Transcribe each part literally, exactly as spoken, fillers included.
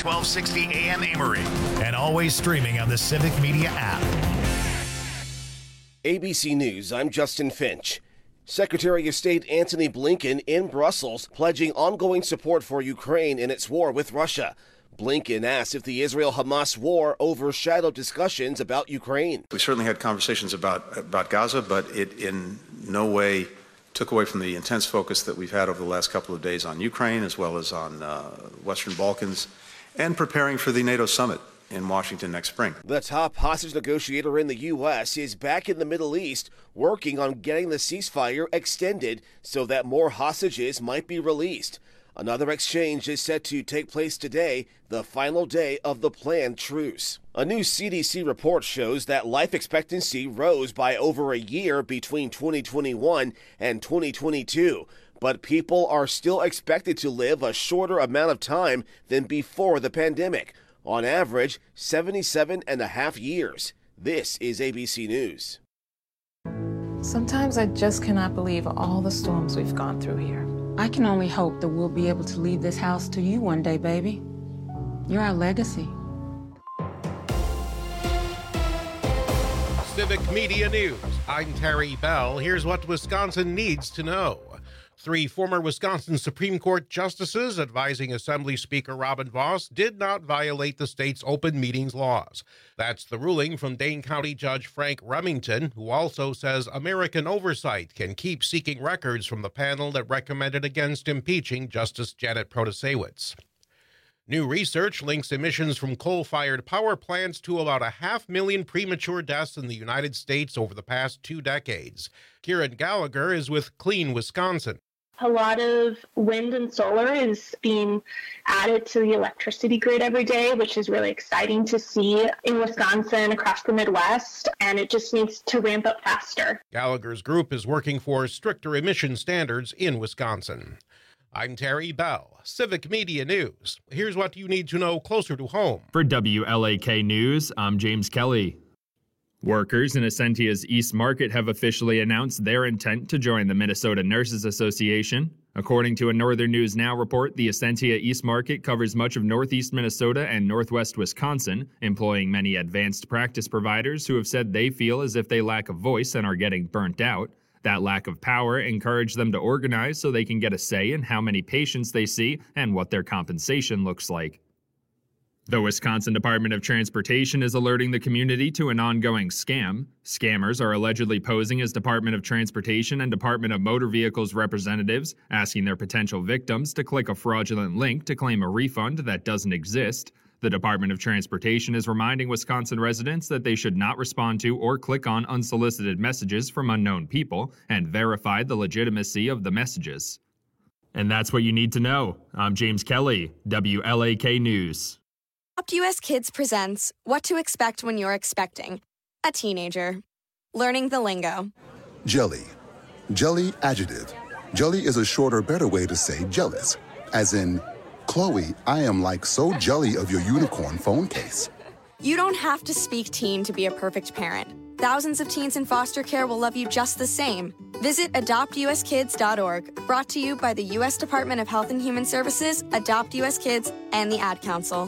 twelve sixty A M Amory, and always streaming on the Civic Media app. A B C News, I'm Justin Finch. Secretary of State Antony Blinken in Brussels pledging ongoing support for Ukraine in its war with Russia. Blinken asked if the Israel-Hamas war overshadowed discussions about Ukraine. We certainly had conversations about, about Gaza, but it in no way took away from the intense focus that we've had over the last couple of days on Ukraine, as well as on uh, Western Balkans, and preparing for the NATO summit in Washington next spring. The top hostage negotiator in the U S is back in the Middle East, working on getting the ceasefire extended so that more hostages might be released. Another exchange is set to take place today, the final day of the planned truce. A new C D C report shows that life expectancy rose by over a year between twenty twenty-one and twenty twenty-two, but people are still expected to live a shorter amount of time than before the pandemic. On average, seventy-seven and a half years. This is A B C News. Sometimes I just cannot believe all the storms we've gone through here. I can only hope that we'll be able to leave this house to you one day, baby. You're our legacy. Civic Media News. I'm Terry Bell. Here's what Wisconsin needs to know. Three former Wisconsin Supreme Court justices advising Assembly Speaker Robin Vos did not violate the state's open meetings laws. That's the ruling from Dane County Judge Frank Remington, who also says American oversight can keep seeking records from the panel that recommended against impeaching Justice Janet Protasewicz. New research links emissions from coal-fired power plants to about a half million premature deaths in the United States over the past two decades. Kieran Gallagher is with Clean Wisconsin. A lot of wind and solar is being added to the electricity grid every day, which is really exciting to see in Wisconsin, across the Midwest, and it just needs to ramp up faster. Gallagher's group is working for stricter emission standards in Wisconsin. I'm Terry Bell, Civic Media News. Here's what you need to know closer to home. For W L A K News, I'm James Kelly. Workers in Essentia's East Market have officially announced their intent to join the Minnesota Nurses Association. According to a Northern News Now report, the Essentia East Market covers much of northeast Minnesota and northwest Wisconsin, employing many advanced practice providers who have said they feel as if they lack a voice and are getting burnt out. That lack of power encouraged them to organize so they can get a say in how many patients they see and what their compensation looks like. The Wisconsin Department of Transportation is alerting the community to an ongoing scam. Scammers are allegedly posing as Department of Transportation and Department of Motor Vehicles representatives, asking their potential victims to click a fraudulent link to claim a refund that doesn't exist. The Department of Transportation is reminding Wisconsin residents that they should not respond to or click on unsolicited messages from unknown people and verify the legitimacy of the messages. And that's what you need to know. I'm James Kelly, W L A K News. Adopt U S Kids presents What to Expect When You're Expecting a Teenager. Learning the lingo. Jelly. Jelly adjective. Jelly is a shorter, better way to say jealous. As in, Chloe, I am like so jelly of your unicorn phone case. You don't have to speak teen to be a perfect parent. Thousands of teens in foster care will love you just the same. Visit adopt u s kids dot org. Brought to you by the U S Department of Health and Human Services, Adopt U S Kids, and the Ad Council.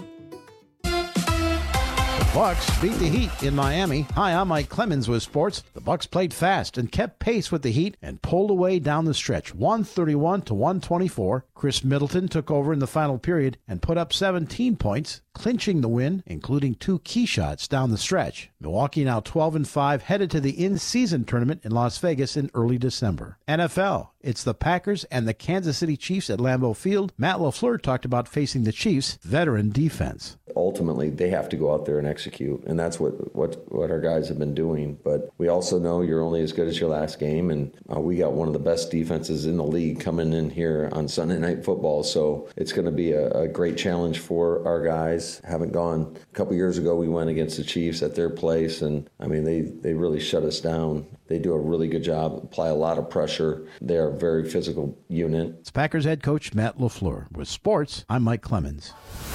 Bucks beat the Heat in Miami. Hi, I'm Mike Clemens with sports. The Bucks played fast and kept pace with the Heat and pulled away down the stretch, one thirty-one to one twenty-four. Chris Middleton took over in the final period and put up seventeen points, clinching the win, including two key shots down the stretch. Milwaukee now twelve and five, headed to the in-season tournament in Las Vegas in early December. N F L, it's the Packers and the Kansas City Chiefs at Lambeau Field. Matt LaFleur talked about facing the Chiefs' veteran defense. Ultimately, they have to go out there and execute, and that's what, what, what our guys have been doing. But we also know you're only as good as your last game, and uh, we got one of the best defenses in the league coming in here on Sunday Night Football, so it's going to be a, a great challenge for our guys. Haven't gone a couple years ago, we went against the Chiefs at their place, and I mean, they, they really shut us down. They do a really good job, apply a lot of pressure. They are a very physical unit. It's Packers head coach Matt LaFleur. With sports, I'm Mike Clemens.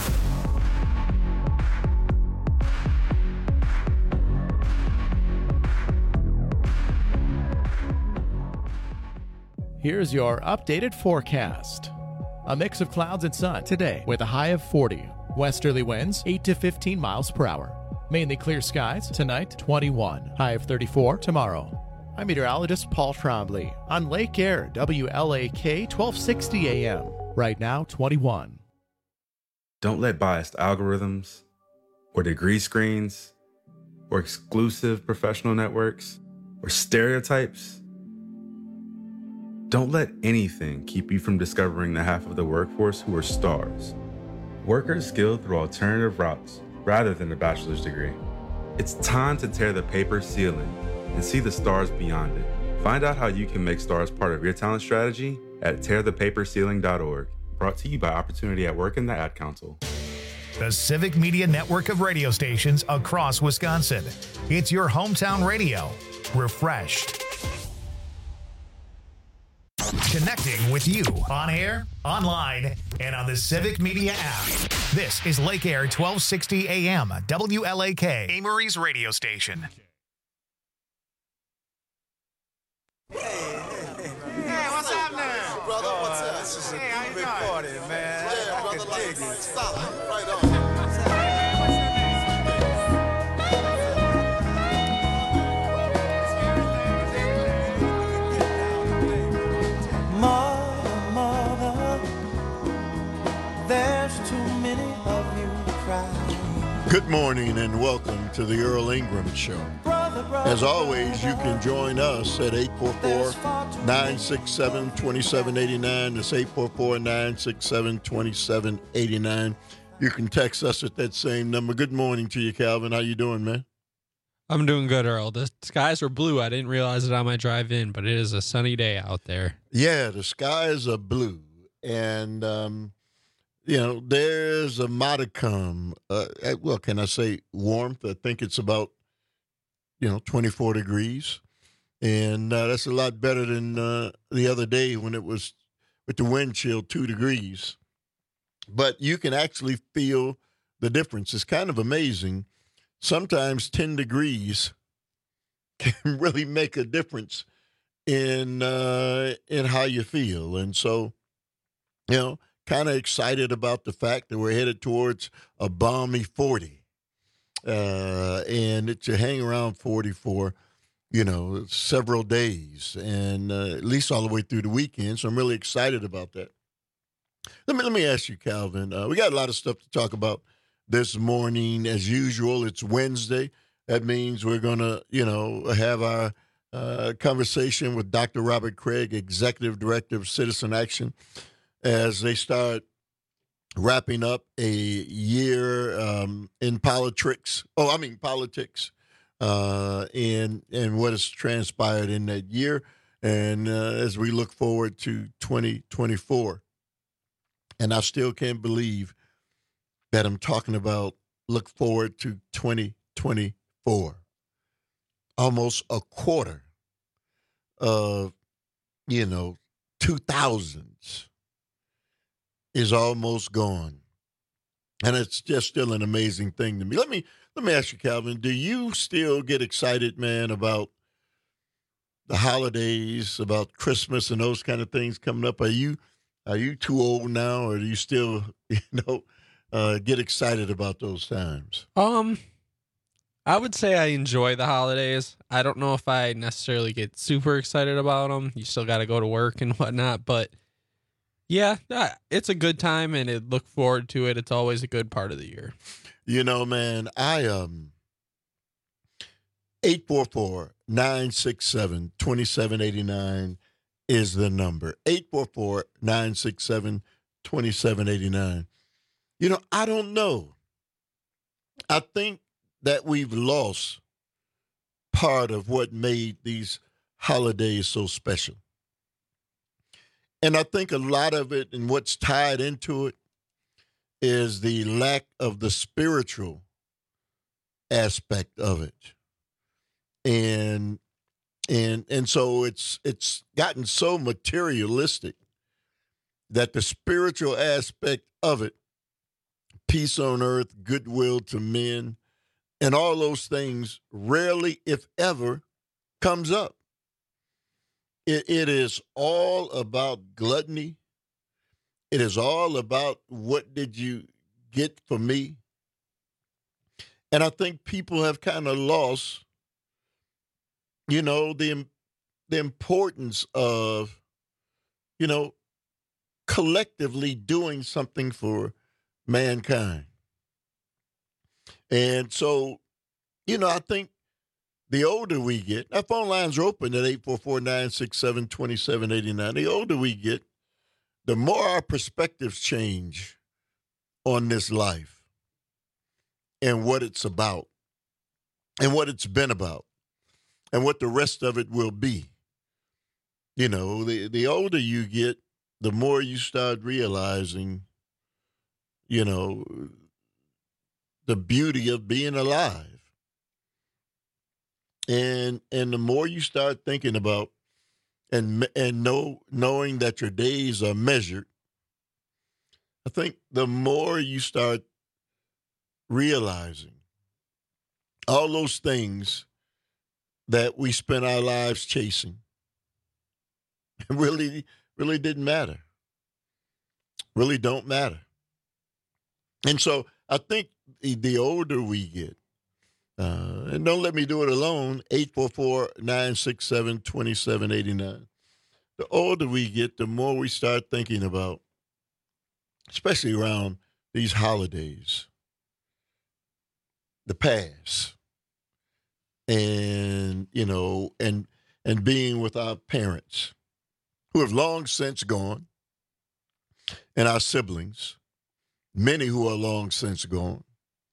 Here's your updated forecast. A mix of clouds and sun today with a high of forty. Westerly winds eight to fifteen miles per hour. Mainly clear skies, tonight twenty-one, high of thirty-four tomorrow. I'm meteorologist Paul Trombley on Lake Air, W L A K twelve sixty A M. Right now, twenty-one. Don't let biased algorithms or degree screens or exclusive professional networks or stereotypes, don't let anything keep you from discovering the half of the workforce who are stars. Workers skilled through alternative routes rather than a bachelor's degree. It's time to tear the paper ceiling and see the stars beyond it. Find out how you can make stars part of your talent strategy at tear the paper ceiling dot org. Brought to you by Opportunity at Work and the Ad Council. The Civic Media network of radio stations across Wisconsin. It's your hometown radio. Refreshed. Connecting with you on air, online, and on the Civic Media app. This is Lake Air twelve sixty A M, W L A K, Amory's radio station. Hey, what's up now? Brother, what's up? This is a hey, big party, man. Yeah, I brother, like, solid. Right on. Mother, mother, there's too many of you crying. Good morning and welcome to the Earl Ingram Show. As always, you can join us at eight four four, nine six seven, two seven eight nine. That's eight four four, nine six seven, two seven eight nine. You can text us at that same number. Good morning to you, Calvin. How you doing, man? I'm doing good, Earl. The skies are blue. I didn't realize it on my drive in, but it is a sunny day out there. Yeah, the skies are blue. And, um, you know, there's a modicum, uh, well, can I say warmth? I think it's about, you know, twenty-four degrees. And uh, that's a lot better than uh, the other day when it was with the wind chill two degrees. But you can actually feel the difference. It's kind of amazing. Sometimes ten degrees can really make a difference in uh, in how you feel. And so, you know, kind of excited about the fact that we're headed towards a balmy forty. Uh, and it to hang around forty for, you know, several days and uh, at least all the way through the weekend. So I'm really excited about that. Let me, let me ask you, Calvin, uh, we got a lot of stuff to talk about this morning. As usual, it's Wednesday. That means we're going to, you know, have our uh, conversation with Doctor Robert Craig, Executive Director of Citizen Action, as they start wrapping up a year um, in politics. Oh, I mean politics, uh, and and what has transpired in that year, and uh, as we look forward to twenty twenty-four. And I still can't believe that I'm talking about look forward to twenty twenty-four. Almost a quarter of, you know, two thousands is almost gone. And it's just still an amazing thing to me. Let me let me ask you, Calvin, do you still get excited, man, about the holidays, about Christmas and those kind of things coming up? Are you are you too old now, or do you still, you know, uh, get excited about those times? Um, I would say I enjoy the holidays. I don't know if I necessarily get super excited about them. You still got to go to work and whatnot, but yeah, it's a good time, and I look forward to it. It's always a good part of the year. You know, man, I um eight four four, nine six seven, two seven eight nine is the number. eight four four, nine six seven, two seven eight nine. You know, I don't know. I think that we've lost part of what made these holidays so special. And I think a lot of it and what's tied into it is the lack of the spiritual aspect of it. And and and so it's it's gotten so materialistic that the spiritual aspect of it, peace on earth, goodwill to men, and all those things rarely, if ever, comes up. It, it is all about gluttony. It is all about what did you get for me, and I think people have kind of lost, you know, the the importance of, you know, collectively doing something for mankind. And so, you know, I think the older we get, our phone lines are open at eight four four, nine six seven, two seven eight nine. The older we get, the more our perspectives change on this life and what it's about and what it's been about and what the rest of it will be. You know, the, the older you get, the more you start realizing, you know, the beauty of being alive. And and the more you start thinking about and and know knowing that your days are measured, I think the more you start realizing all those things that we spent our lives chasing really, really didn't matter. Really don't matter. And so I think the, the older we get, uh, and don't let me do it alone, eight four four, nine six seven, two seven eight nine. The older we get, the more we start thinking about, especially around these holidays, the past, and, you know, and and being with our parents who have long since gone, and our siblings, many who are long since gone,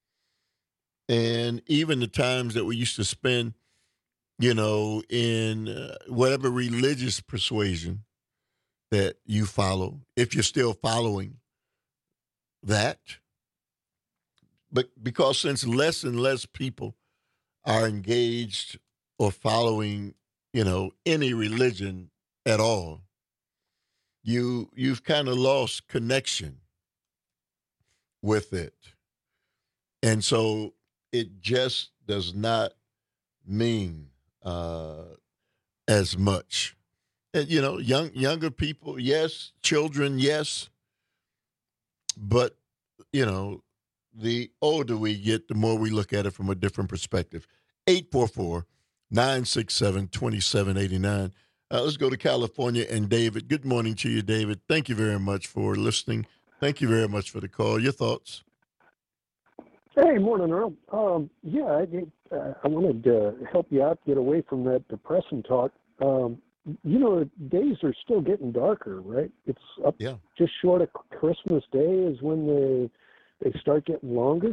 and even the times that we used to spend, you know, in uh, whatever religious persuasion that you follow, if you're still following that. But because since less and less people are engaged or following, you know, any religion at all, you you've kind of lost connection with it. And so it just does not mean uh, as much. And, you know, young younger people, yes, children, yes. But, you know, the older we get, the more we look at it from a different perspective. eight four four, nine six seven, two seven eight nine. Uh, let's go to California and David. Good morning to you, David. Thank you very much for listening. Thank you very much for the call. Your thoughts? Hey, morning, Earl. Um, yeah, I, uh, I wanted to help you out, get away from that depressing talk. Um, you know, days are still getting darker, right? It's up yeah. just short of Christmas Day is when they they start getting longer.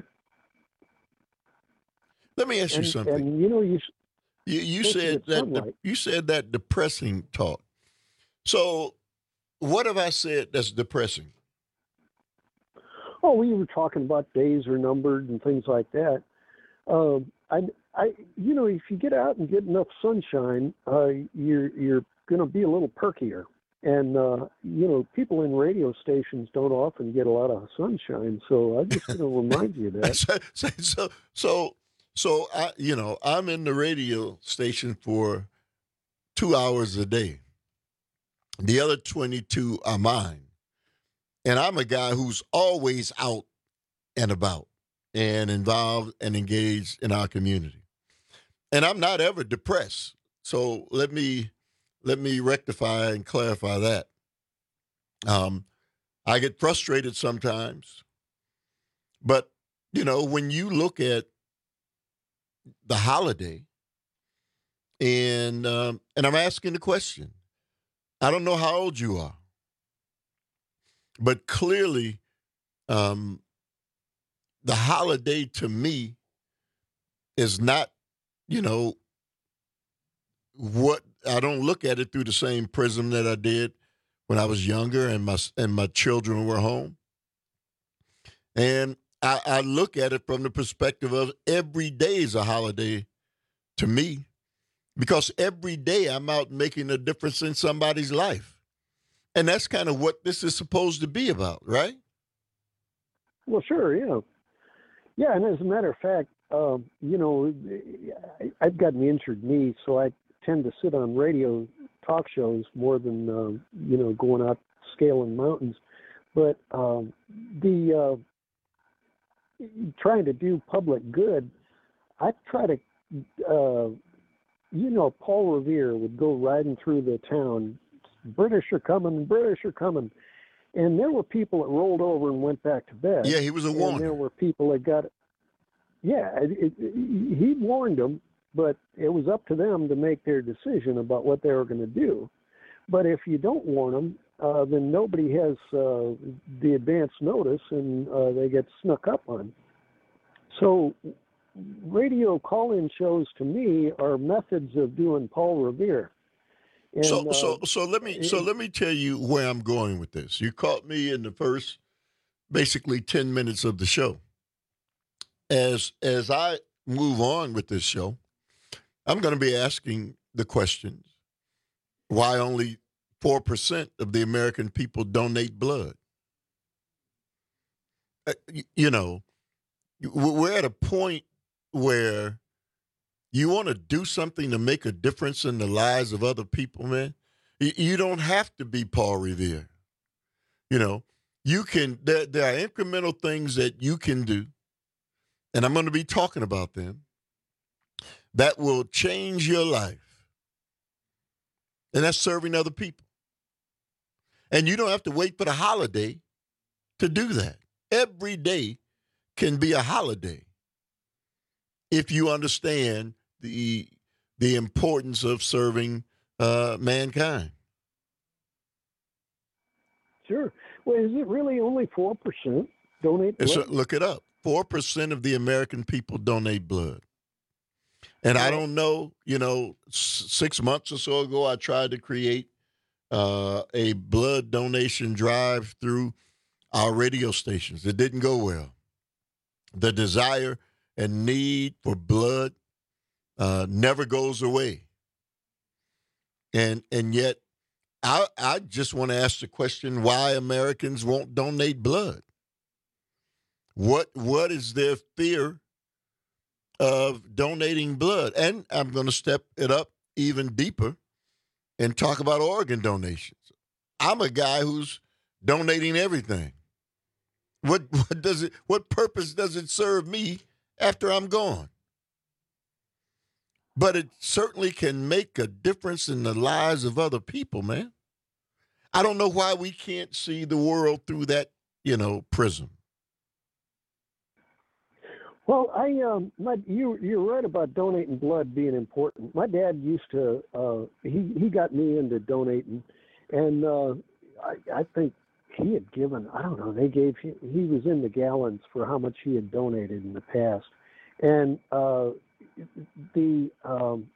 Let me ask and, you something. And you know, you you, you said that de- you said that depressing talk. So, what have I said that's depressing? Oh, we were talking about days are numbered and things like that. Um, I, I, you know, if you get out and get enough sunshine, uh, you're you're going to be a little perkier. And uh, you know, people in radio stations don't often get a lot of sunshine, so I'm just going to remind you of that. so, so, so, so, I, you know, I'm in the radio station for two hours a day. The other twenty-two are mine. And I'm a guy who's always out and about and involved and engaged in our community. And I'm not ever depressed. So let me let me rectify and clarify that. Um, I get frustrated sometimes. But, you know, when you look at the holiday, and um, and I'm asking the question, I don't know how old you are. But clearly, um, the holiday to me is not, you know, what I don't look at it through the same prism that I did when I was younger and my and my children were home. And I, I look at it from the perspective of every day is a holiday to me, because every day I'm out making a difference in somebody's life. And that's kind of what this is supposed to be about, right? Well, sure, yeah. Yeah, and as a matter of fact, um, you know, I've got an injured knee, so I tend to sit on radio talk shows more than, uh, you know, going out scaling mountains. But um, the, uh, trying to do public good, I try to, uh, you know, Paul Revere would go riding through the town, British are coming, British are coming. And there were people that rolled over and went back to bed. Yeah, he was a warner. And there were people that got, yeah, it, it, he warned them, but it was up to them to make their decision about what they were going to do. But if you don't warn them, uh, then nobody has uh, the advance notice, and uh, they get snuck up on. So radio call-in shows, to me, are methods of doing Paul Revere. And, so, uh, so, so let me, so let me tell you where I'm going with this. You caught me in the first, basically ten minutes of the show. As as I move on with this show, I'm going to be asking the questions: why only four percent of the American people donate blood? Uh, you, you know, we're at a point where you want to do something to make a difference in the lives of other people, man. You don't have to be Paul Revere. You know, you can, there, there are incremental things that you can do, and I'm going to be talking about them, that will change your life. And that's serving other people. And you don't have to wait for the holiday to do that. Every day can be a holiday if you understand the the importance of serving uh, mankind. Sure. Well, is it really only four percent donate blood? So look it up. four percent of the American people donate blood. And I don't know, you know, s- six months or so ago, I tried to create uh, a blood donation drive through our radio stations. It didn't go well. The desire and need for blood uh, never goes away. And and yet, I, I just want to ask the question, why Americans won't donate blood? What What is their fear of donating blood? And I'm going to step it up even deeper and talk about organ donations. I'm a guy who's donating everything. What what does it? What purpose does it serve me after I'm gone? But it certainly can make a difference in the lives of other people, man. I don't know why we can't see the world through that, you know, prism. Well, I um, my, you you're right about donating blood being important. My dad used to uh, he he got me into donating, and uh, I, I think he had given I don't know they gave he, he was in the gallons for how much he had donated in the past, and uh, the um,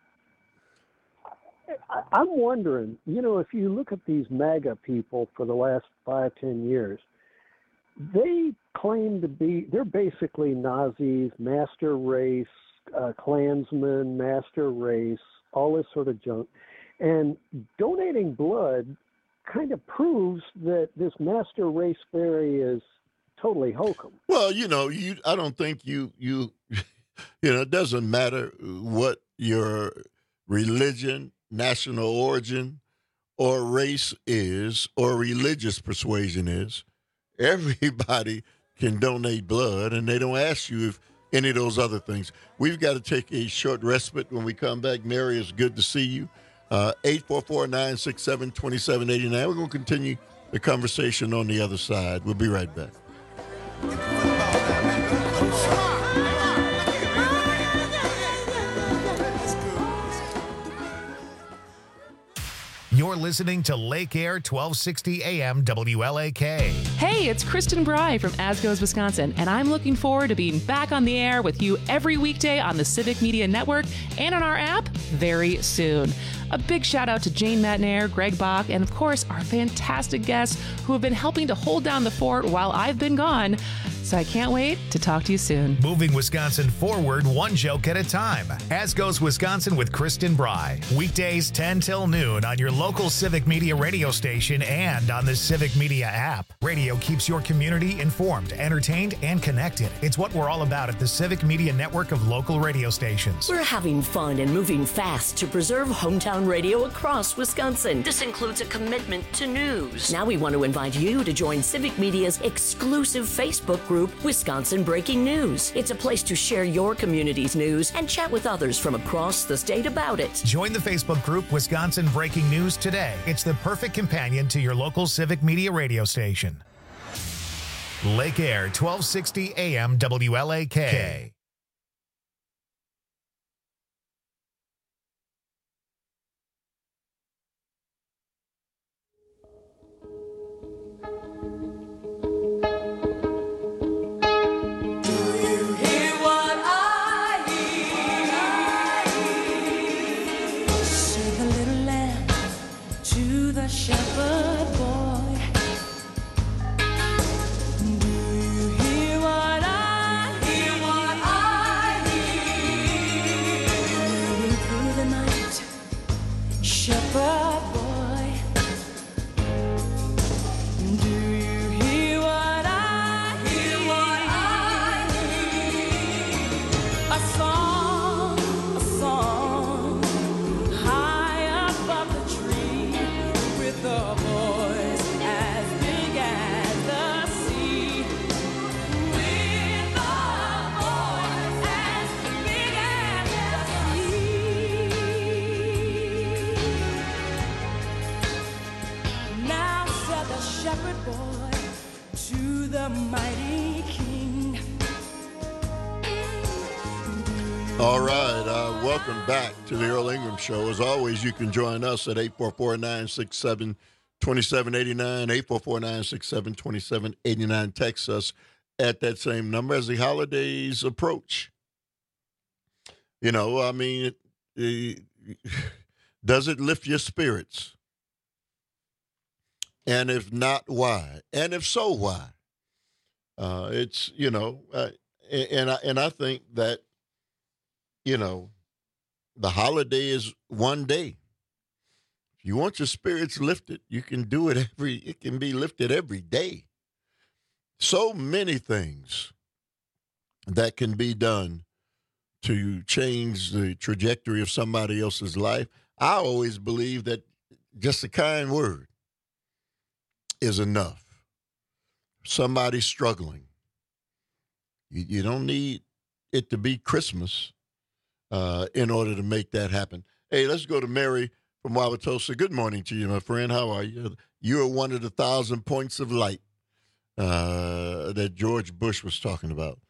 I, I'm wondering, you know, if you look at these MAGA people for the last five ten years. They claim to be, they're basically Nazis, master race, uh, Klansmen, master race, all this sort of junk. And donating blood kind of proves that this master race theory is totally hokum. Well, you know, you I don't think you, you, you know, it doesn't matter what your religion, national origin, or race is, or religious persuasion is. Everybody can donate blood, and they don't ask you if any of those other things. We've got to take a short respite. When we come back, Mary, it's good to see you. Uh, eight four four, nine six seven, two seven eight nine. We're going to continue the conversation on the other side. We'll be right back. You're listening to Lake Air twelve sixty A M W L A K. Hey, it's Kristen Bry from As Goes Wisconsin, and I'm looking forward to being back on the air with you every weekday on the Civic Media Network and on our app very soon. A big shout out to Jane Matnair, Greg Bach, and of course our fantastic guests who have been helping to hold down the fort while I've been gone. So I can't wait to talk to you soon. Moving Wisconsin forward one joke at a time. As Goes Wisconsin with Kristen Bry. Weekdays ten till noon on your local Civic Media radio station and on the Civic Media app. Radio keeps your community informed, entertained, and connected. It's what we're all about at the Civic Media network of local radio stations. We're having fun and moving fast to preserve hometown radio across Wisconsin. This includes a commitment to news. Now we want to invite you to join Civic Media's exclusive Facebook group group, Wisconsin Breaking News. It's a place to share your community's news and chat with others from across the state about it. Join the Facebook group Wisconsin Breaking News today. It's the perfect companion to your local civic media radio station. Lake Air, twelve sixty A M W L A K. Shepherd boy, do you hear what I hear? What I hear? Moving through the night, shepherd boy, do you hear what I hear? What I hear? A song, a song, high above the tree. With a voice as big as the sea. With a voice as big as the sea. Now said the shepherd boy to the mighty king. All right, uh, welcome back to the Earl Ingram Show. As always, you can join us at eight four four, nine six seven, two seven eight nine, eight four four, nine six seven, two seven eight nine. Text us at that same number as the holidays approach. You know, I mean, it, it, does it lift your spirits? And if not, why? And if so, why? Uh, it's, you know, uh, and, I, and I think that, you know, the holiday is one day. If you want your spirits lifted, you can do it every, it can be lifted every day. So many things that can be done to change the trajectory of somebody else's life. I always believe that just a kind word is enough. Somebody's struggling. You, you don't need it to be Christmas Uh, in order to make that happen. Hey, let's go to Mary from Wauwatosa. Good morning to you, my friend. How are you? You are one of the thousand points of light uh, that George Bush was talking about.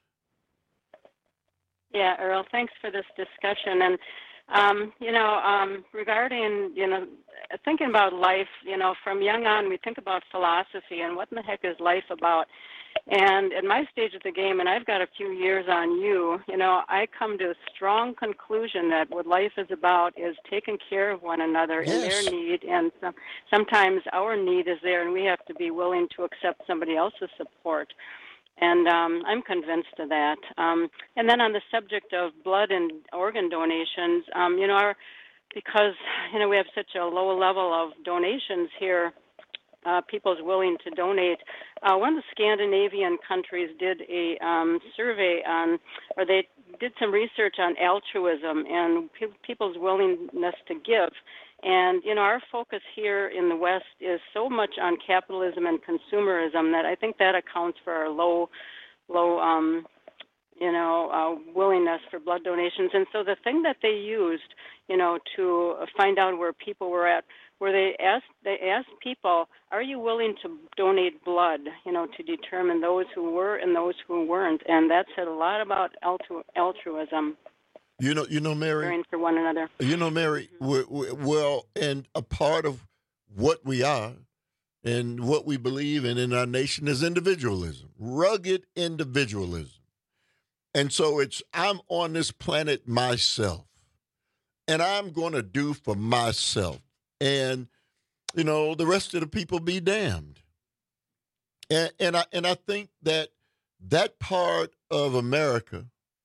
Yeah, Earl, thanks for this discussion. And, um, you know, um, regarding, you know, thinking about life, you know, from young on, we think about philosophy and what in the heck is life about. And at my stage of the game, and I've got a few years on you, you know, I come to a strong conclusion that what life is about is taking care of one another yes. in their need. And some, sometimes our need is there, and we have to be willing to accept somebody else's support. And um, I'm convinced of that. Um, and then on the subject of blood and organ donations, um, you know, our, because, you know, we have such a low level of donations here, Uh, people's willing to donate. Uh, one of the Scandinavian countries did a um, survey on, or they did some research on altruism and pe- people's willingness to give. And, you know, our focus here in the West is so much on capitalism and consumerism that I think that accounts for our low, low, um, you know, uh, willingness for blood donations. And so the thing that they used, you know, to find out where people were at, where they asked they asked people, are you willing to donate blood, you know, to determine those who were and those who weren't. And that said a lot about altru- altruism. You know, you know, Mary. Caring for one another. You know, Mary, we're, we're, well, and a part of what we are and what we believe in in our nation is individualism, rugged individualism. And so it's, I'm on this planet myself, and I'm going to do for myself. And, you know, the rest of the people be damned. And, and, I, and I think that that part of America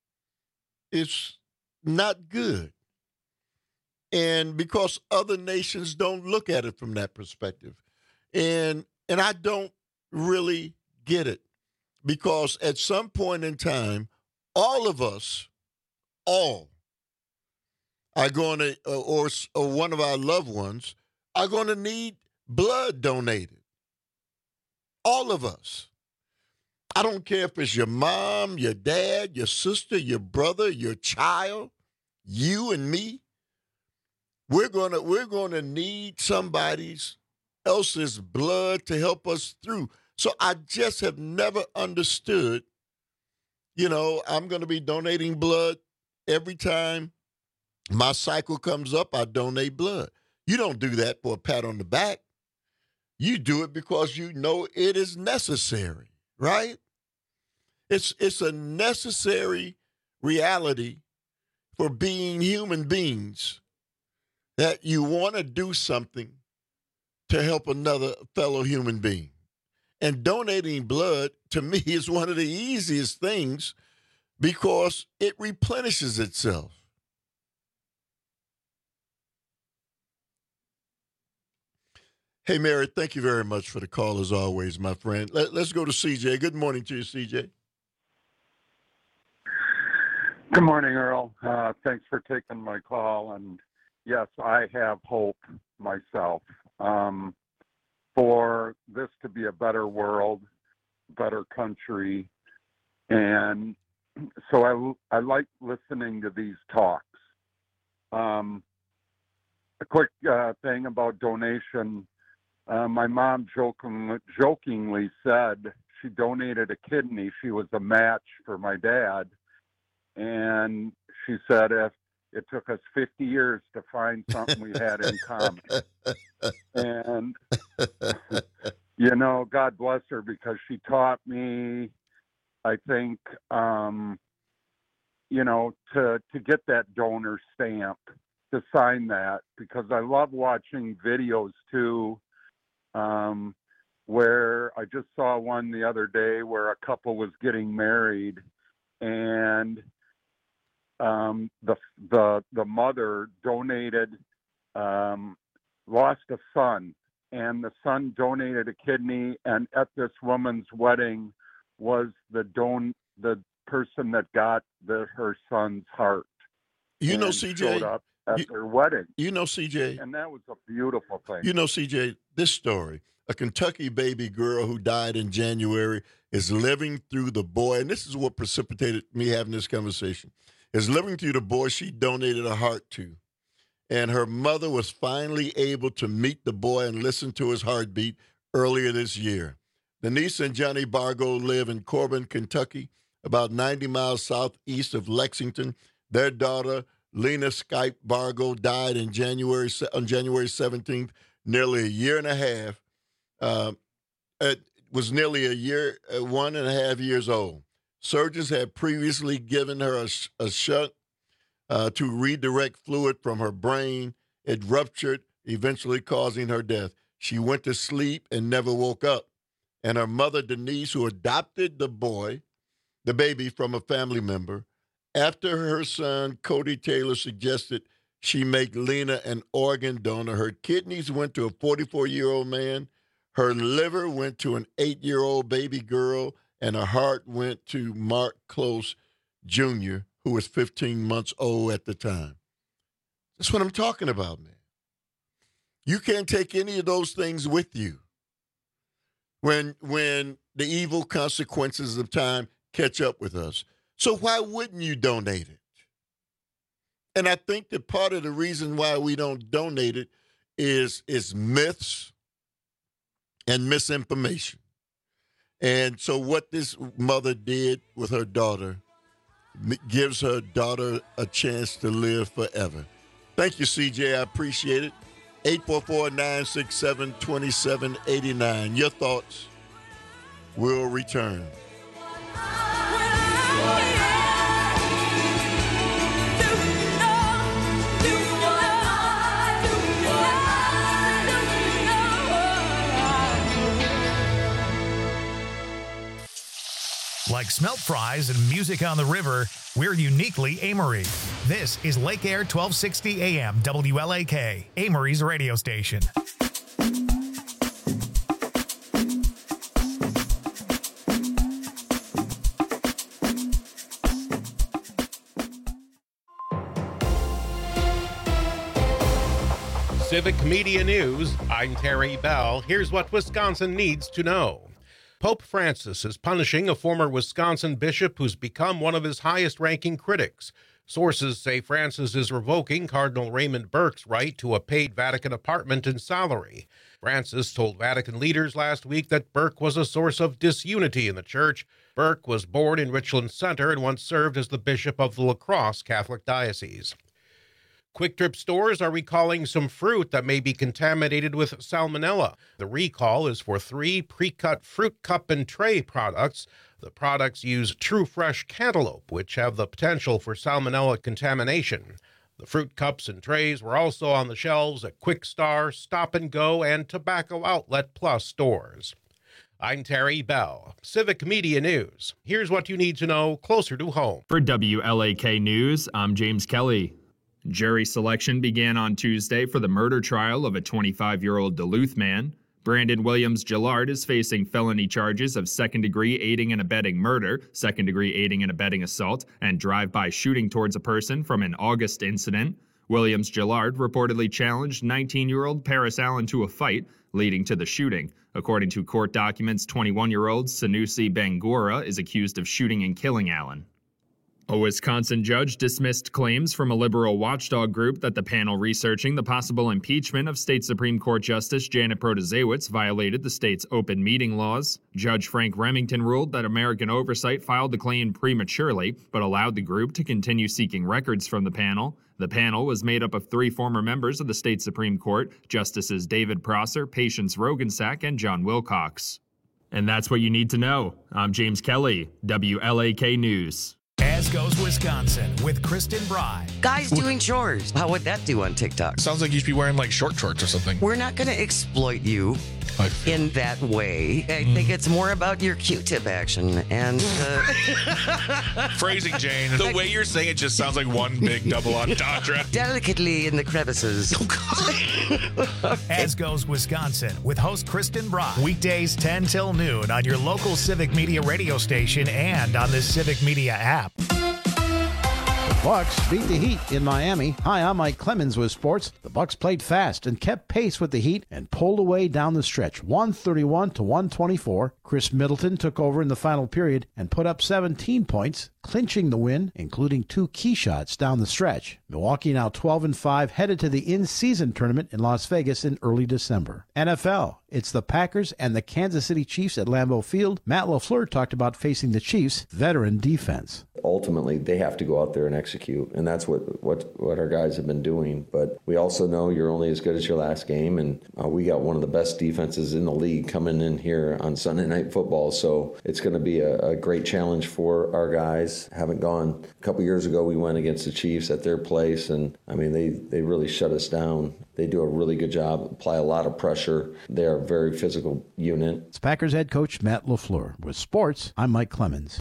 is not good. And because other nations don't look at it from that perspective. And, and I don't really get it. Because at some point in time, all of us, all, are going to, or, or one of our loved ones, are going to need blood donated. All of us. I don't care if it's your mom, your dad, your sister, your brother, your child, you and me. We're gonna we're gonna need somebody's else's blood to help us through. So I just have never understood, you know, I'm going to be donating blood every time my cycle comes up. I donate blood. You don't do that for a pat on the back. You do it because you know it is necessary, right? It's it's a necessary reality for being human beings that you want to do something to help another fellow human being. And donating blood, to me, is one of the easiest things because it replenishes itself. Hey, Mary, thank you very much for the call, as always, my friend. Let, let's go to C J. Good morning to you, C J. Good morning, Earl. Uh, thanks for taking my call. And yes, I have hope myself. Um, for this to be a better world, better country. And so I, I like listening to these talks. Um, a quick uh, thing about donation. Uh, my mom joking, jokingly said she donated a kidney. She was a match for my dad. And she said if it took us fifty years to find something we had in common. And, you know, God bless her, because she taught me, I think, um, you know, to, to get that donor stamp, to sign that, because I love watching videos too, um, where I just saw one the other day where a couple was getting married, and Um, the the the mother donated, um, lost a son, and the son donated a kidney. And at this woman's wedding, was the don the person that got the her son's heart. You know, C J, showed up at you, their wedding. You know, C J, and that was a beautiful thing. You know, C J, this story. A Kentucky baby girl who died in January is living through the boy, and this is what precipitated me having this conversation. Is living through the boy she donated a heart to. And her mother was finally able to meet the boy and listen to his heartbeat earlier this year. Denise and Johnny Bargo live in Corbin, Kentucky, about ninety miles southeast of Lexington. Their daughter, Lena Skype Bargo, died in January on January seventeenth, nearly a year and a half. Uh, it was nearly a year, uh, one and a half years old. Surgeons had previously given her a, a shunt uh, to redirect fluid from her brain. It ruptured, eventually causing her death. She went to sleep and never woke up. And her mother, Denise, who adopted the boy, the baby, from a family member, after her son, Cody Taylor, suggested she make Lena an organ donor, her kidneys went to a forty-four-year-old man, her liver went to an eight-year-old baby girl, and her heart went to Mark Close Junior, who was fifteen months old at the time. That's what I'm talking about, man. You can't take any of those things with you when, when the evil consequences of time catch up with us. So why wouldn't you donate it? And I think that part of the reason why we don't donate it is, is myths and misinformation. And so what this mother did with her daughter gives her daughter a chance to live forever. Thank you, C J. I appreciate it. eight four four, nine six seven, two seven eight nine. Your thoughts will return. Like smelt fries and music on the river, we're uniquely Amory. This is Lake Air twelve sixty A M W L A K, Amory's radio station. Civic Media News, I'm Terry Bell. Here's what Wisconsin needs to know. Pope Francis is punishing a former Wisconsin bishop who's become one of his highest-ranking critics. Sources say Francis is revoking Cardinal Raymond Burke's right to a paid Vatican apartment and salary. Francis told Vatican leaders last week that Burke was a source of disunity in the church. Burke was born in Richland Center and once served as the bishop of the La Crosse Catholic Diocese. Quick Trip stores are recalling some fruit that may be contaminated with salmonella. The recall is for three pre-cut fruit cup and tray products. The products use True Fresh cantaloupe, which have the potential for salmonella contamination. The fruit cups and trays were also on the shelves at Quick Star, Stop and Go, and Tobacco Outlet Plus stores. I'm Terry Bell, Civic Media News. Here's what you need to know closer to home. For W L A K News, I'm James Kelly. Jury selection began on Tuesday for the murder trial of a twenty-five-year-old Duluth man. Brandon Williams Gillard is facing felony charges of second-degree aiding and abetting murder, second-degree aiding and abetting assault, and drive-by shooting towards a person from an August incident. Williams Gillard reportedly challenged nineteen-year-old Paris Allen to a fight, leading to the shooting. According to court documents, twenty-one-year-old Sanusi Bangura is accused of shooting and killing Allen. A Wisconsin judge dismissed claims from a liberal watchdog group that the panel researching the possible impeachment of State Supreme Court Justice Janet Protasiewicz violated the state's open meeting laws. Judge Frank Remington ruled that American Oversight filed the claim prematurely, but allowed the group to continue seeking records from the panel. The panel was made up of three former members of the state Supreme Court, Justices David Prosser, Patience Rogensack, and John Wilcox. And that's what you need to know. I'm James Kelly, W L A K News. As Goes Wisconsin with Kristen Bry. Guys doing chores. How would that do on TikTok? Sounds like you should be wearing like short shorts or something. We're not going to exploit you in that way. I Mm. think it's more about your Q-tip action and uh, Phrasing, Jane. The way you're saying it just sounds like one big double entendre. delicately in the crevices. As Goes Wisconsin with host Kristen Bry. Weekdays ten till noon on your local Civic Media radio station and on the Civic Media app. The Bucks beat the Heat in Miami. Hi, I'm Mike Clemens with sports. The Bucks played fast and kept pace with the Heat and pulled away down the stretch, one thirty-one to one twenty-four. Chris Middleton took over in the final period and put up seventeen points, clinching the win, including two key shots down the stretch. Milwaukee now twelve and five, headed to the in-season tournament in Las Vegas in early December. N F L, it's the Packers and the Kansas City Chiefs at Lambeau Field. Matt LaFleur talked about facing the Chiefs' veteran defense. Ultimately, they have to go out there and execute, and that's what, what, what our guys have been doing. But we also know you're only as good as your last game, and uh, we got one of the best defenses in the league coming in here on Sunday Night Football, so it's going to be a, a great challenge for our guys. Haven't gone a couple years ago, we went against the Chiefs at their place, and I mean, they, they really shut us down. They do a really good job, apply a lot of pressure. They are a very physical unit. It's Packers head coach Matt LaFleur. With sports, I'm Mike Clemens.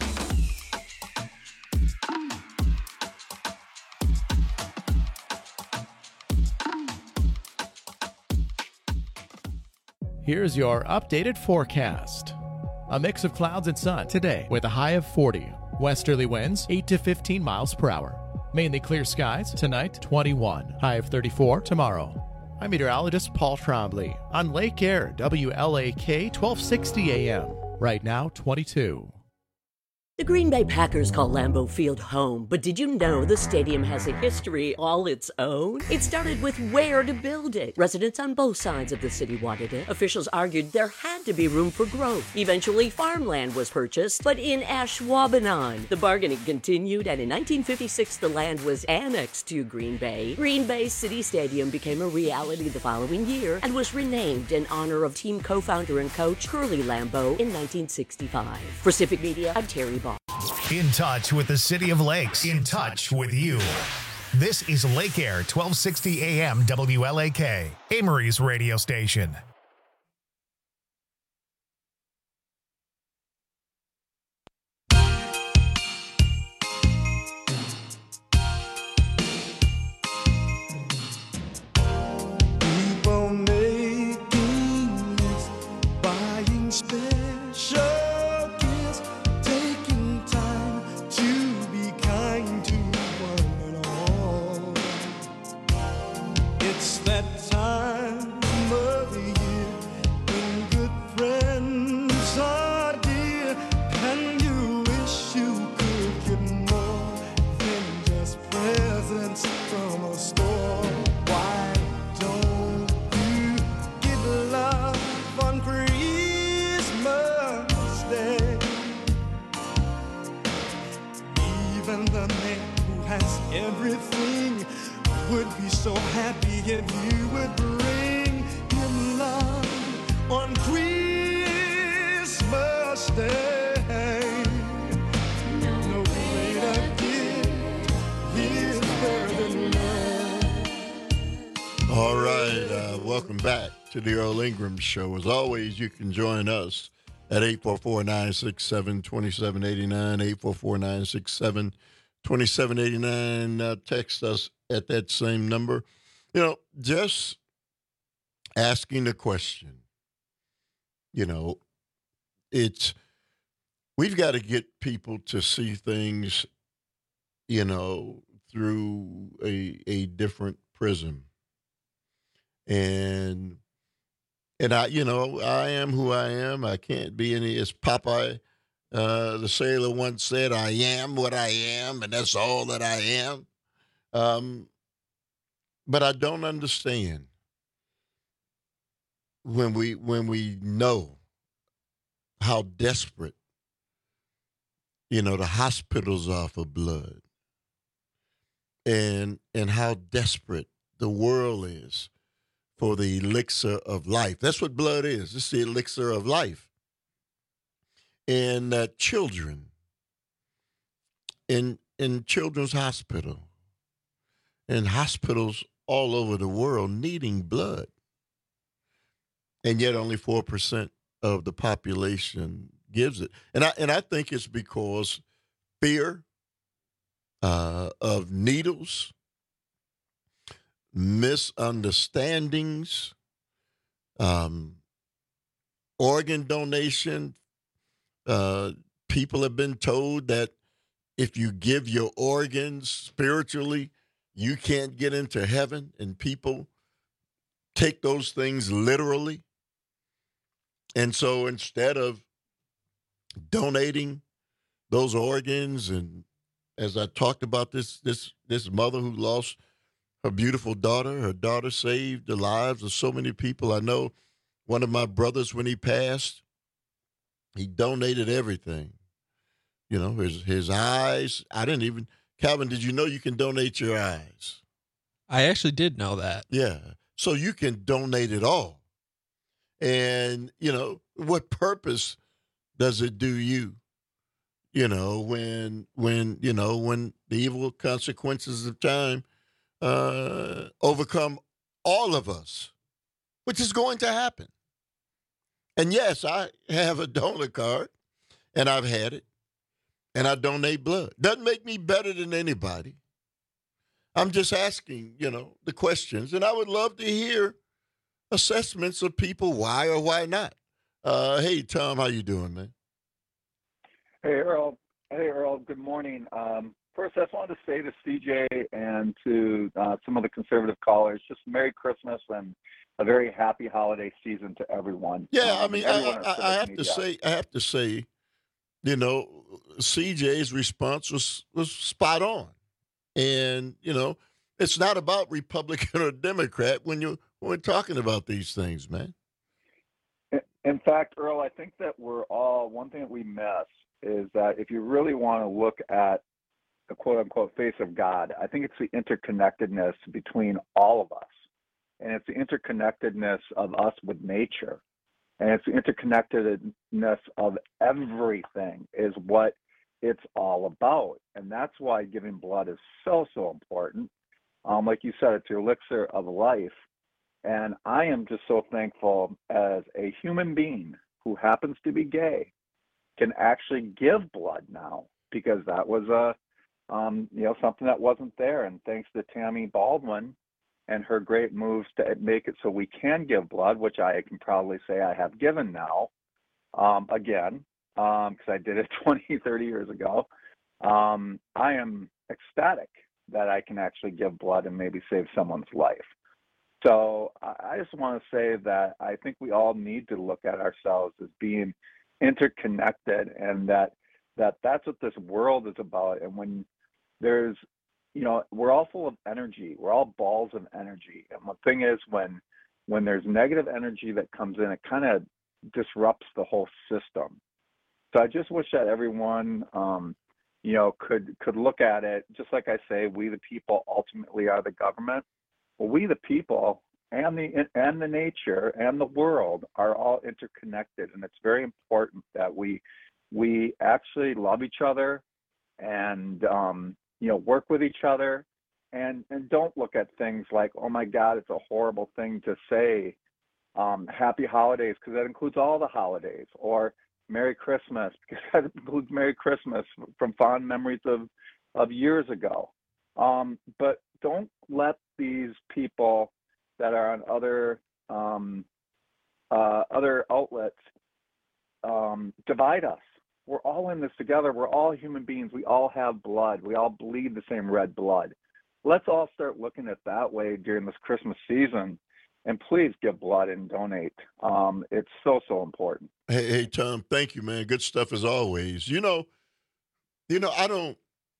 Here's your updated forecast. A mix of clouds and sun today with a high of forty. Westerly winds eight to fifteen miles per hour. Mainly clear skies tonight, twenty-one. High of thirty-four tomorrow. I'm meteorologist Paul Trombley on Lake Air, W L A K twelve sixty A M. Right now, twenty-two. The Green Bay Packers call Lambeau Field home, but did you know the stadium has a history all its own? It started with where to build it. Residents on both sides of the city wanted it. Officials argued there had to be room for growth. Eventually, farmland was purchased, but in Ashwaubenon. The bargaining continued, and in nineteen fifty-six, the land was annexed to Green Bay. Green Bay City Stadium became a reality the following year and was renamed in honor of team co-founder and coach Curly Lambeau in nineteen sixty-five. For Civic Media, I'm Terry Ball. In touch with the City of Lakes. In touch with you. This is Lake Air, twelve sixty A M W L A K, Amory's radio station. People making lists, buying special gifts, taking time to be kind to one and all. It's that time of the year. even the man who has everything would be so happy if you would bring him love on Christmas Day. No greater gift is better than love. All right, uh, welcome back to the Earl Ingram Show. As always, you can join us at eight four four, nine six seven, two seven eight nine, eight four four, nine six seven, two seven eight nine. Uh, text us at that same number. You know, just asking the question, you know, it's, we've got to get people to see things, you know, through a, a different prism. And And I, you know, I am who I am. I can't be any, as Popeye, uh, the sailor once said, I am what I am, and that's all that I am. Um, but I don't understand when we when we know how desperate, you know, the hospitals are for blood, and and how desperate the world is for the elixir of life. That's what blood is. It's the elixir of life. And uh, children in in children's hospital, in hospitals all over the world needing blood. And yet only four percent of the population gives it. And I and I think it's because fear uh, of needles, misunderstandings, um, organ donation. Uh, people have been told that if you give your organs spiritually, you can't get into heaven, and people take those things literally. And so instead of donating those organs, and as I talked about this this this mother who lost her beautiful daughter, her daughter saved the lives of so many people. I know one of my brothers, when he passed, he donated everything. You know, his his eyes. I didn't even, Calvin, did you know you can donate your eyes? I actually did know that. Yeah. So you can donate it all. And, you know, what purpose does it do you? You know, when, when, you know, when the evil consequences of time uh, overcome all of us, which is going to happen. And yes, I have a donor card, and I've had it, and I donate blood. Doesn't make me better than anybody. I'm just asking, you know, the questions, and I would love to hear assessments of people why or why not. Uh, hey, Tom, how you doing, man? Hey, Earl. Hey, Earl. Good morning. Um, first, I just wanted to say to C J and to uh, some of the conservative callers, just Merry Christmas and a very happy holiday season to everyone. Yeah, I um, mean, I, I, I have media. to say, I have to say, you know, C J's response was was spot on, and you know, it's not about Republican or Democrat when you when we're talking about these things, man. In fact, Earl, I think that we're all, one thing that we miss is that if you really want to look at the quote unquote face of God, I think it's the interconnectedness between all of us. And it's the interconnectedness of us with nature. And it's the interconnectedness of everything is what it's all about. And that's why giving blood is so, so important. Um, like you said, it's your elixir of life. And I am just so thankful as a human being who happens to be gay can actually give blood now, because that was a, um, you know, something that wasn't there. And thanks to Tammy Baldwin and her great moves to make it so we can give blood, which I can proudly say I have given now, um, again, because um, I did it twenty, thirty years ago. Um, I am ecstatic that I can actually give blood and maybe save someone's life. So I just want to say that I think we all need to look at ourselves as being interconnected, and that that that's what this world is about. And when there's, you know, we're all full of energy. We're all balls of energy. And the thing is, when when there's negative energy that comes in, it kind of disrupts the whole system. So I just wish that everyone um, you know, could could look at it just like I say, we the people ultimately are the government. Well, we the people and the and the nature and the world are all interconnected, and it's very important that we we actually love each other and um, you know, work with each other, and and don't look at things like, oh my God, it's a horrible thing to say um, Happy Holidays, because that includes all the holidays, or Merry Christmas, because that includes Merry Christmas from fond memories of, of years ago. Um, but don't let these people that are on other um, uh, other outlets um, divide us. We're all in this together. We're all human beings. We all have blood. We all bleed the same red blood. Let's all start looking at it that way during this Christmas season. And please give blood and donate. Um, it's so, so important. Hey, hey, Tom, thank you, man. Good stuff as always. You know, you know, I don't,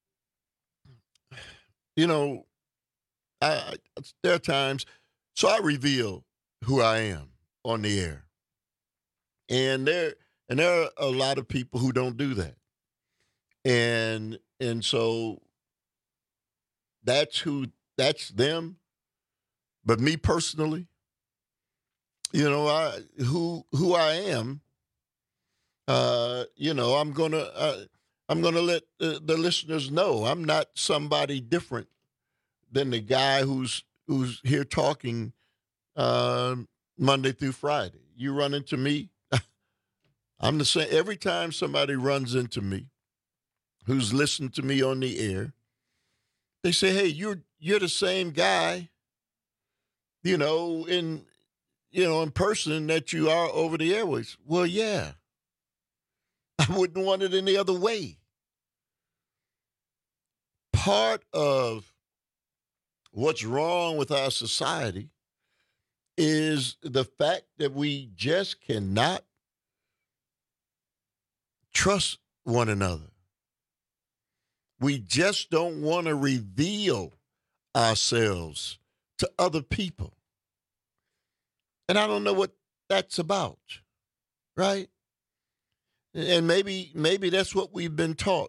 you know, I, I there are times, so I reveal who I am on the air. And there, and there are a lot of people who don't do that. And, and so that's who, that's them. But me personally, you know, I who who I am. Uh, you know, I'm gonna uh, I'm gonna let the, the listeners know I'm not somebody different than the guy who's who's here talking uh, Monday through Friday. You run into me, I'm the same. Every time somebody runs into me, who's listened to me on the air, they say, "Hey, you're you're the same guy, you know, in." you know, in person that you are over the airways." Well, yeah. I wouldn't want it any other way. Part of what's wrong with our society is the fact that we just cannot trust one another. We just don't want to reveal ourselves to other people. And I don't know what that's about, right? And maybe maybe that's what we've been taught.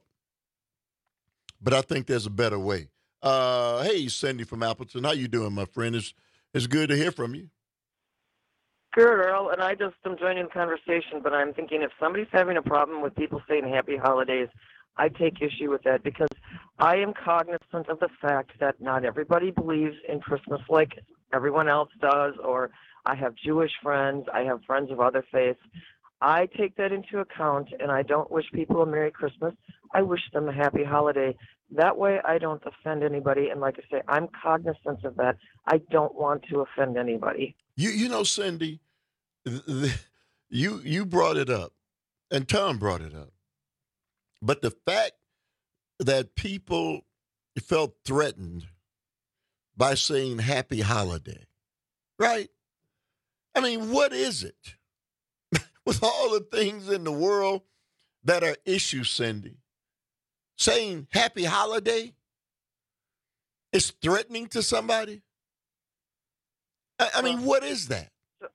But I think there's a better way. Uh, hey, Cindy from Appleton. How you doing, my friend? It's, it's good to hear from you. Good, Earl. And I just am joining the conversation, but I'm thinking if somebody's having a problem with people saying happy holidays, I take issue with that because I am cognizant of the fact that not everybody believes in Christmas like everyone else does, or I have Jewish friends. I have friends of other faiths. I take that into account, and I don't wish people a Merry Christmas. I wish them a happy holiday. That way I don't offend anybody. And like I say, I'm cognizant of that. I don't want to offend anybody. You you know, Cindy, the, you you brought it up, and Tom brought it up. But the fact that people felt threatened by saying happy holiday, right? I mean, what is it? With all the things in the world that are issues, Cindy, saying happy holiday is threatening to somebody? I, I mean, what is that?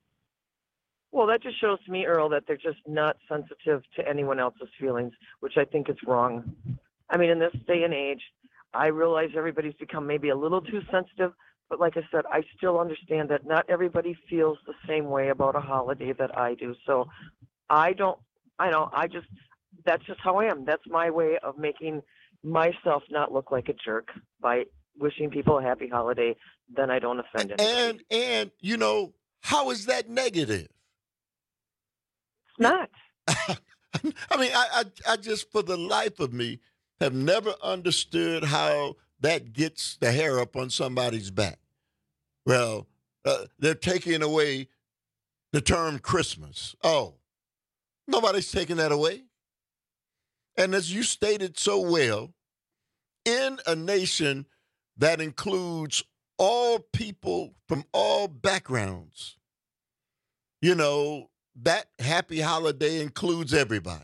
Well, that just shows to me, Earl, that they're just not sensitive to anyone else's feelings, which I think is wrong. I mean, in this day and age, I realize everybody's become maybe a little too sensitive, but like I said, I still understand that not everybody feels the same way about a holiday that I do. So I don't, I know, I just, that's just how I am. That's my way of making myself not look like a jerk by wishing people a happy holiday. Then I don't offend anybody. And, and you know, how is that negative? It's not. I mean, I, I, I just, for the life of me, have never understood how that gets the hair up on somebody's back. Well, uh, they're taking away the term Christmas. Oh, nobody's taking that away. And as you stated so well, in a nation that includes all people from all backgrounds, you know, that happy holiday includes everybody.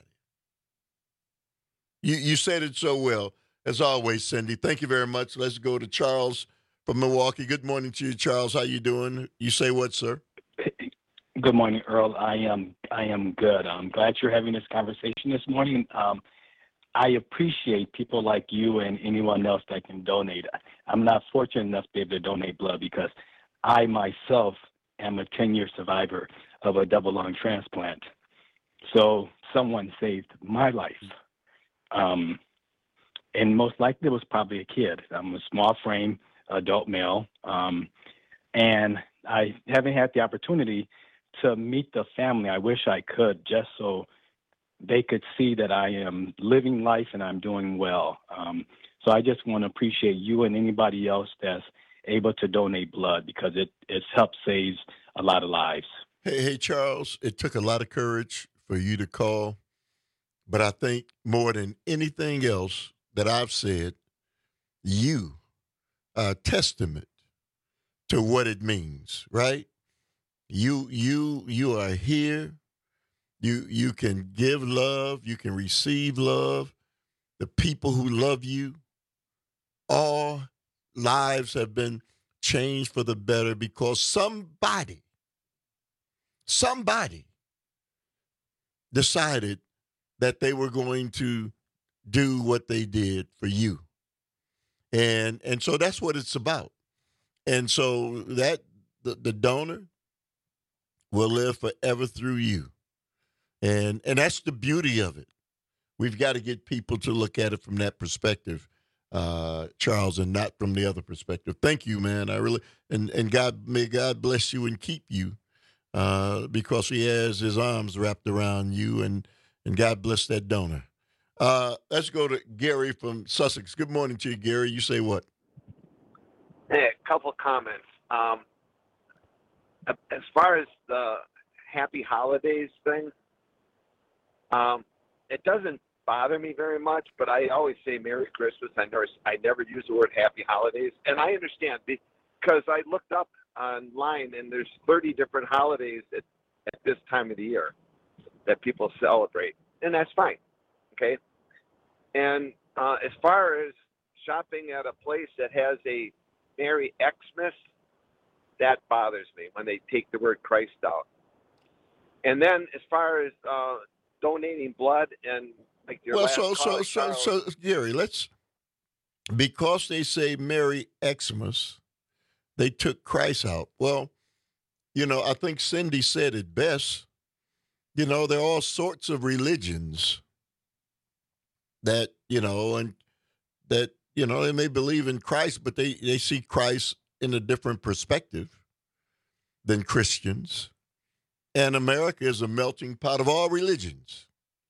You, you said it so well. As always, Cindy, thank you very much. Let's go to Charles from Milwaukee. Good morning to you, Charles. How you doing? You say what, sir? Good morning, Earl. I am I am good. I'm glad you're having this conversation this morning. Um, I appreciate people like you and anyone else that can donate. I'm not fortunate enough to be able to donate blood because I myself am a ten-year survivor of a double lung transplant. So someone saved my life. Um, and most likely it was probably a kid. I'm a small frame adult male. Um, and I haven't had the opportunity to meet the family. I wish I could, just so they could see that I am living life and I'm doing well. Um, so I just want to appreciate you and anybody else that's able to donate blood, because it it's helped save a lot of lives. Hey, hey, Charles, it took a lot of courage for you to call, but I think more than anything else that I've said, you are a testament to what it means, right? You you you are here. You you can give love. You can receive love. The people who love you, all lives have been changed for the better because somebody, somebody decided that they were going to do what they did for you. And and so that's what it's about. And so that the, the donor will live forever through you. And and that's the beauty of it. We've got to get people to look at it from that perspective, uh, Charles, and not from the other perspective. Thank you, man. I really and and God, may God bless you and keep you, uh, because He has His arms wrapped around you, and and God bless that donor. Uh, let's go to Gary from Sussex. Good morning to you, Gary. You say what? Hey, a couple of comments. Um, as far as the Happy Holidays thing, um, it doesn't bother me very much, but I always say Merry Christmas. I never, I never use the word Happy Holidays, and I understand because I looked up online, and there's thirty different holidays at, at this time of the year that people celebrate, and that's fine, okay? And uh, as far as shopping at a place that has a Merry Xmas, that bothers me when they take the word Christ out. And then as far as uh, donating blood and like your well, last so caller, so so Charles, so Gary, let's because they say Merry Xmas, they took Christ out. Well, you know, I think Cindy said it best. You know, there are all sorts of religions that, you know, and that, you know, they may believe in Christ, but they, they see Christ in a different perspective than Christians. And America is a melting pot of all religions.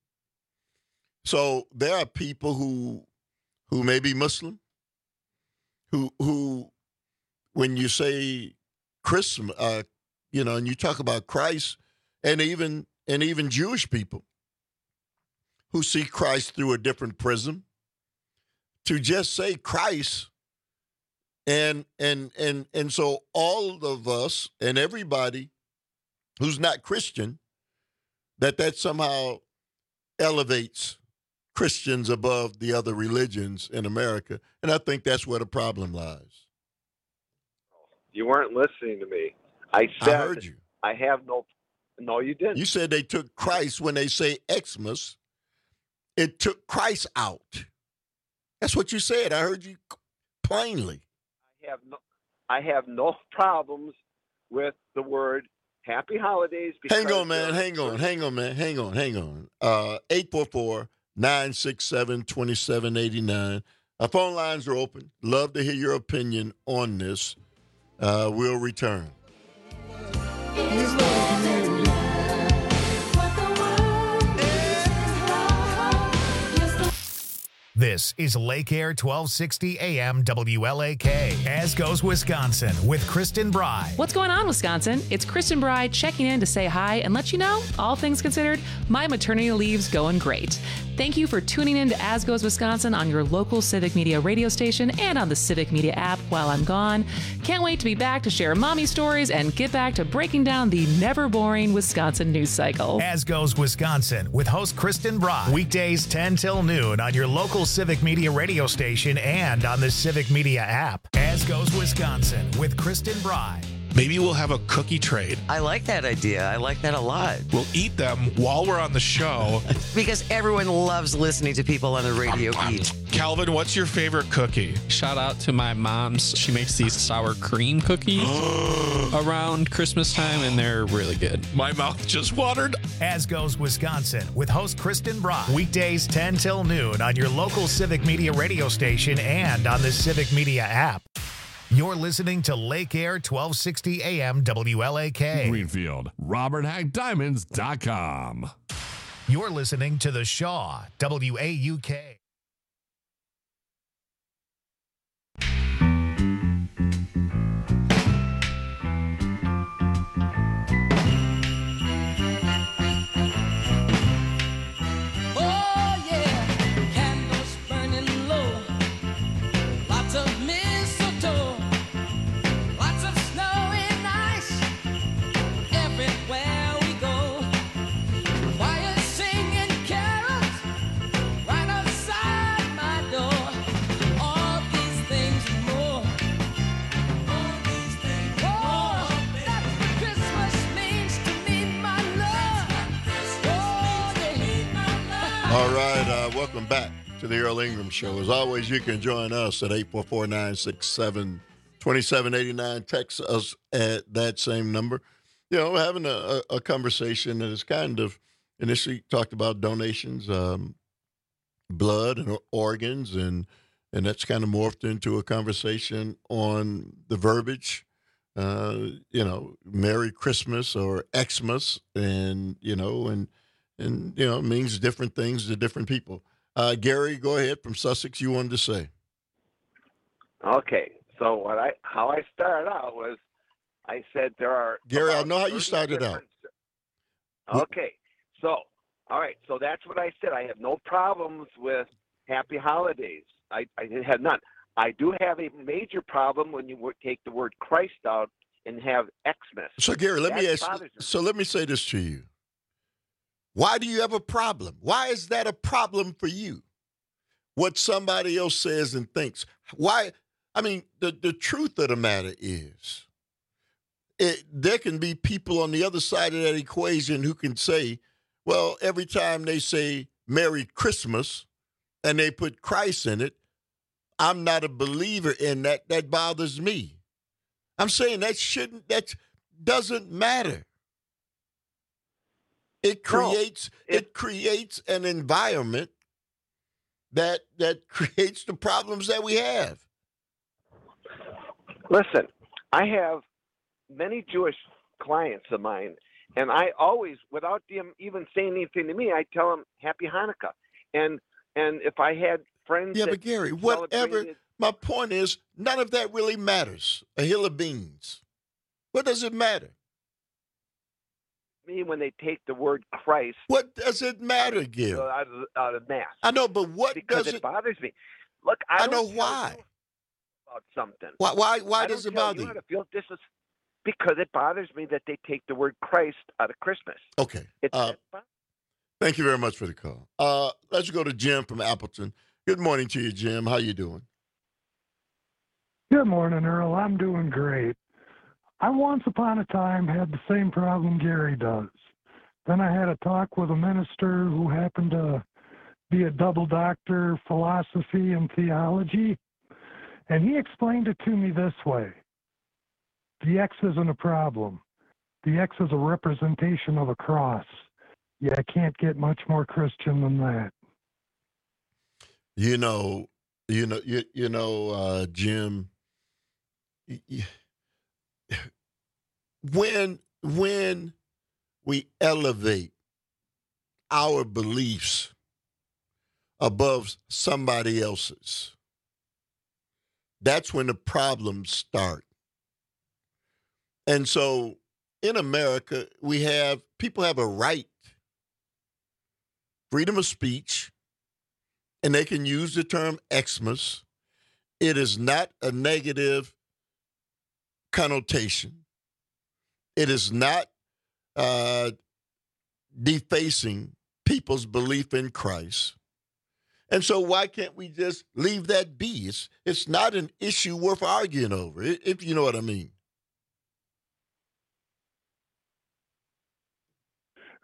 So there are people who who may be Muslim, who who when you say Christmas, uh, you know, and you talk about Christ, and even and even Jewish people who see Christ through a different prism. To just say Christ, and and and and so all of us and everybody who's not Christian, that that somehow elevates Christians above the other religions in America, and I think that's where the problem lies. you weren't listening to me. I said I heard you. I have no. No, you didn't. You said they took Christ when they say Xmas. It took Christ out. That's what you said. I heard you plainly. I have no. I have no problems with the word Happy Holidays. Hang on, man. Hang on. Hang on, man. Hang on. Hang on. Uh, eight four four, nine six seven, two seven eight nine. Our phone lines are open. Love to hear your opinion on this. Uh, we'll return. This is Lake Air twelve sixty A M W L A K. As goes Wisconsin with Kristen Bry. What's going on, Wisconsin? It's Kristen Bry checking in to say hi and let you know, all things considered, my maternity leave's going great. Thank you for tuning in to As Goes Wisconsin on your local Civic Media radio station and on the Civic Media app while I'm gone. Can't wait to be back to share mommy stories and get back to breaking down the never boring Wisconsin news cycle. As Goes Wisconsin with host Kristen Bry. Weekdays ten till noon on your local Civic Media radio station and on the Civic Media app. As Goes Wisconsin with Kristen Bry. Maybe we'll have a cookie trade. I like that idea. I like that a lot. We'll eat them while we're on the show. Because everyone loves listening to people on the radio eat. Calvin, what's your favorite cookie? Shout out to my mom's. She makes these sour cream cookies around Christmas time, and they're really good. My mouth just watered. As Goes Wisconsin with host Kristen Brock. Weekdays ten till noon on your local Civic Media radio station and on the Civic Media app. You're listening to Lake Air twelve sixty A M W L A K. Greenfield, Robert Hack Diamonds dot com. You're listening to The Shaw, W A U K. All right, uh, welcome back to the Earl Ingram Show. As always, you can join us at eight four four, nine six seven, two seven eight nine. Text us at that same number. You know, we're having a, a, a conversation that is kind of initially talked about donations, um, blood and organs, and and that's kind of morphed into a conversation on the verbiage, uh, you know, Merry Christmas or Xmas, and, you know, and, and, you know, it means different things to different people. Uh, Gary, go ahead from Sussex. You wanted to say. Okay. So what I how I started out was I said there are Gary, I about know how you thirty started out. different- Okay. So, all right. So that's what I said. I have no problems with happy holidays. I, I have none. I do have a major problem when you wo- take the word Christ out and have Xmas. So, Gary, let That me ask. bothers me. So, let me say this to you. Why do you have a problem? Why is that a problem for you? What somebody else says and thinks. Why? I mean, the, the truth of the matter is, it, there can be people on the other side of that equation who can say, well, every time they say Merry Christmas and they put Christ in it, I'm not a believer in that. That bothers me. I'm saying that shouldn't, that doesn't matter. It creates no, it, it creates an environment that that creates the problems that we have. Listen, I have many Jewish clients of mine, and I always, without them even saying anything to me, I tell them Happy Hanukkah. And and if I had friends, yeah, that but Gary, whatever. My point is, none of that really matters. A hill of beans. What does it matter? Me when they take the word Christ. What does it matter, Gary? Out of, out of mass. I know, but what because does it it bothers me? Look, I, I know don't why. About something. Why? Why? Why I does don't it tell bother you? you? How to feel this is because it bothers me that they take the word Christ out of Christmas. Okay. It's Uh, thank you very much for the call. Uh, let's go to Jim from Appleton. Good morning to you, Jim. How you doing? Good morning, Earl. I'm doing great. I once upon a time had the same problem Gary does. Then I had a talk with a minister who happened to be a double doctor, philosophy and theology, and he explained it to me this way. The X isn't a problem. The X is a representation of a cross. Yeah, I can't get much more Christian than that. You know, you know, you, you know, uh, Jim, when, when we elevate our beliefs above somebody else's, that's when the problems start. And so in America, we have, people have a right, freedom of speech, and they can use the term Xmas. It is not a negative connotation. It is not uh, defacing people's belief in Christ. And so why can't we just leave that be? It's, it's not an issue worth arguing over, if you know what I mean.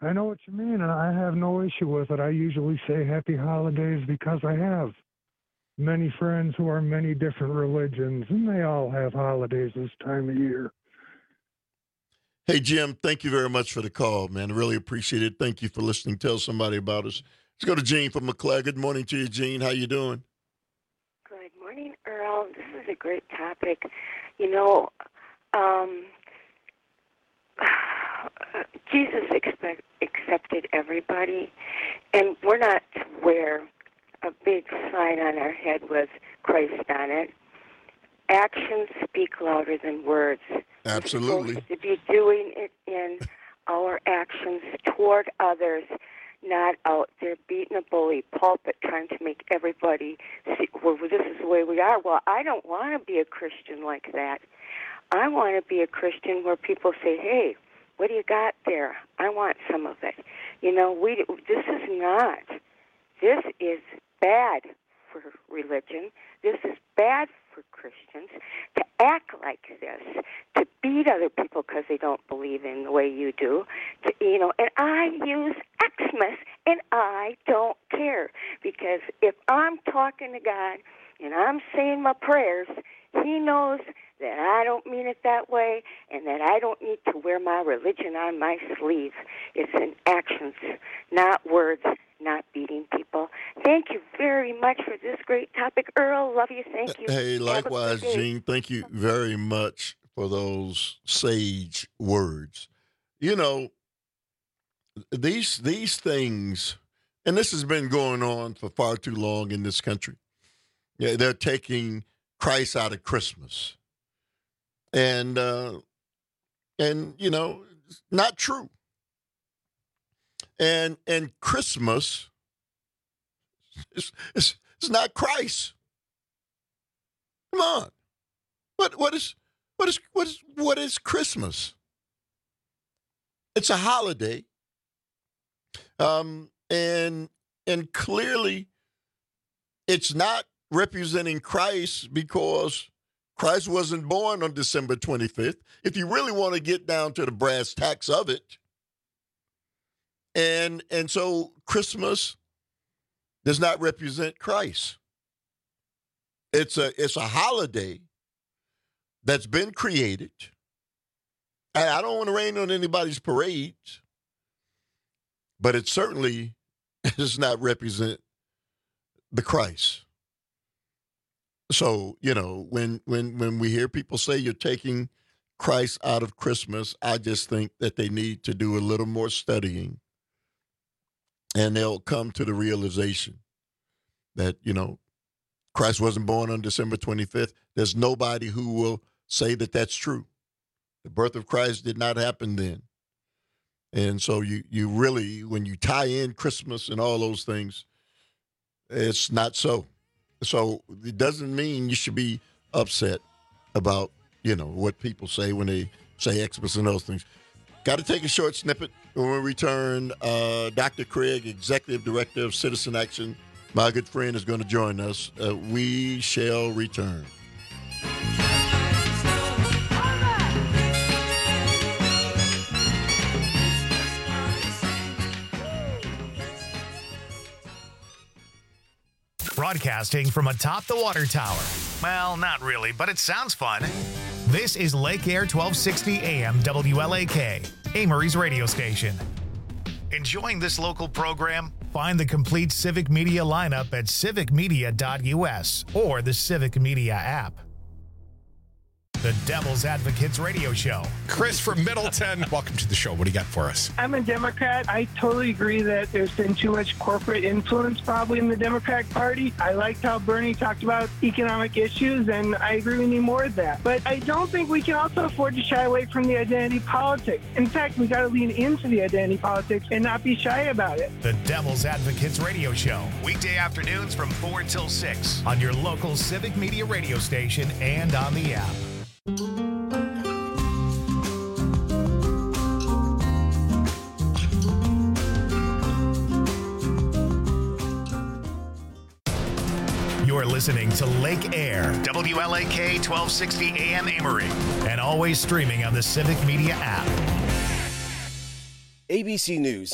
I know what you mean, and I have no issue with it. I usually say happy holidays because I have many friends who are many different religions, and they all have holidays this time of year. Hey, Jim, thank you very much for the call, man. I really appreciate it. Thank you for listening. Tell somebody about us. Let's go to Gene from McClure. Good morning to you, Gene. How you doing? Good morning, Earl. This is a great topic. You know, um, Jesus expect, accepted everybody, and we're not to wear a big sign on our head with Christ on it. Actions speak louder than words. Absolutely. We're supposed to be doing it in our actions toward others, not out there beating a bully pulpit trying to make everybody see, well, this is the way we are. Well, I don't want to be a Christian like that. I want to be a Christian where people say, hey, what do you got there? I want some of it. You know, we. This is not. This is bad for religion. This is bad for Christians to act like this, to beat other people because they don't believe in the way you do. To, you know, and I use Xmas, and I don't care, because if I'm talking to God and I'm saying my prayers, He knows that I don't mean it that way, and that I don't need to wear my religion on my sleeve. It's in actions, not words, not beating people. Thank you very much for this great topic, Earl. Love you. Thank you. Hey, Have a likewise, good day. Gene. Thank you very much for those sage words. You know, these these things, and this has been going on for far too long in this country. Yeah, they're taking Christ out of Christmas. And, uh, and you know, not true. And and Christmas is, is, is not Christ. Come on. What what is what is what is what is Christmas? It's a holiday. Um and and clearly it's not representing Christ, because Christ wasn't born on December twenty-fifth. If you really want to get down to the brass tacks of it. And and so Christmas does not represent Christ. It's a it's a holiday that's been created. And I don't want to rain on anybody's parade, but it certainly does not represent the Christ. So, you know, when when when we hear people say you're taking Christ out of Christmas, I just think that they need to do a little more studying. And they'll come to the realization that, you know, Christ wasn't born on December twenty-fifth. There's nobody who will say that that's true. The birth of Christ did not happen then. And so you, you really, when you tie in Christmas and all those things, it's not so. So it doesn't mean you should be upset about, you know, what people say when they say Xmas and those things. Got to take a short snippet. When we return, uh, Doctor Craig, Executive Director of Citizen Action, my good friend, is going to join us. Uh, we shall return. Broadcasting from atop the water tower. Well, not really, but it sounds fun. This is Lake Air twelve sixty A M W L A K, Amory's radio station. Enjoying this local program? Find the complete Civic Media lineup at civic media dot U S or the Civic Media app. The Devil's Advocates Radio Show. Chris from Middleton, welcome to the show. What do you got for us? I'm a Democrat. I totally agree that there's been too much corporate influence probably in the Democratic Party. I liked how Bernie talked about economic issues, and I agree we need more of that. But I don't think we can also afford to shy away from the identity politics. In fact, we got to lean into the identity politics and not be shy about it. The Devil's Advocates Radio Show. Weekday afternoons from four till six on your local Civic Media radio station and on the app. You're listening to Lake Air, W L A K twelve sixty A M Amory, and always streaming on the Civic Media app. A B C News